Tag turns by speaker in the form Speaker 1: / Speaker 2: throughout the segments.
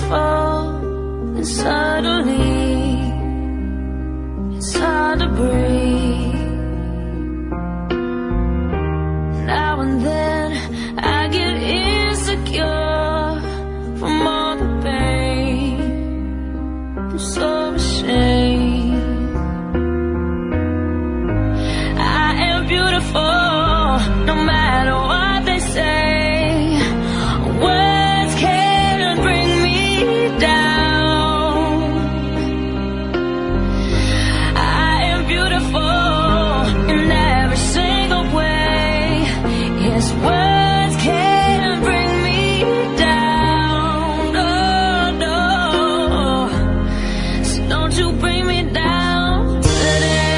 Speaker 1: beautiful, and suddenly it's hard to breathe. Now and then I get insecure from all the pain. I'm so ashamed. I am beautiful, no matter what they say. Words can't bring me down. I am beautiful in every single way. Yes, words can't bring me down. No, no. So don't you bring me down today.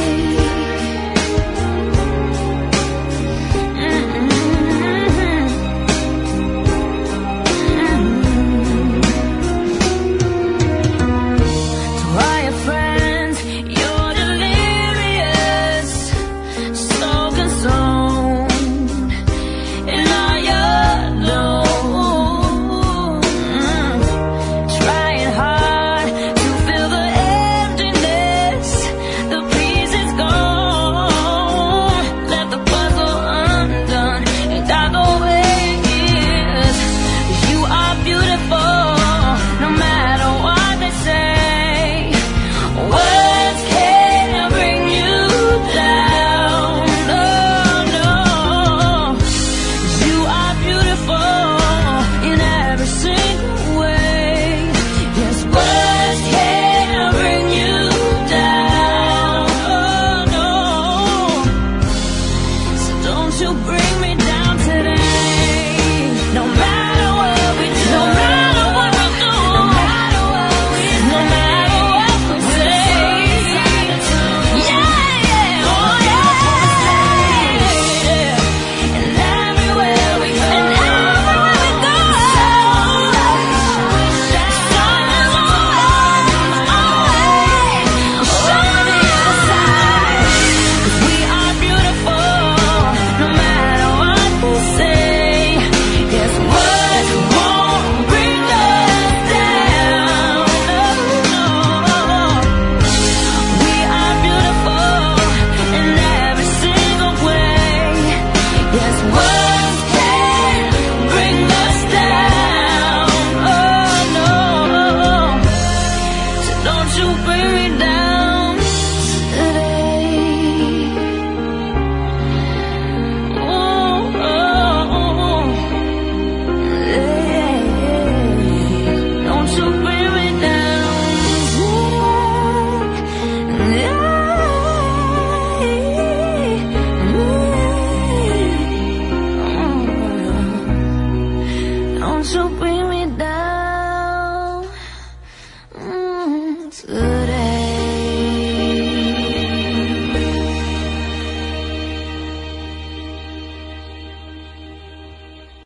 Speaker 1: To all your friends, you're delirious, so consumed in all your doom. Trying hard to fill the emptiness, the peace is gone. Left the puzzle undone and got the way is. You are beautiful, no matter what they say. Words can't bring you down. No, no. You are beautiful in every single way. Yes, words can't bring you down. Oh, no. So don't you bring me down today. No matter what we do, no matter what we do, no matter what we do, no matter what we say. Yeah, yeah, oh yeah. And everywhere we go, and everywhere we go, sun is always shining outside. 'Cause we are beautiful, no matter what they say. Yes, words won't bring us down. No, no. We are beautiful in every single way. Yes, words can bring us down. Oh, no. So don't you bring me down today. Oh, oh, oh. Yeah. Don't you bring me down. Don't you bring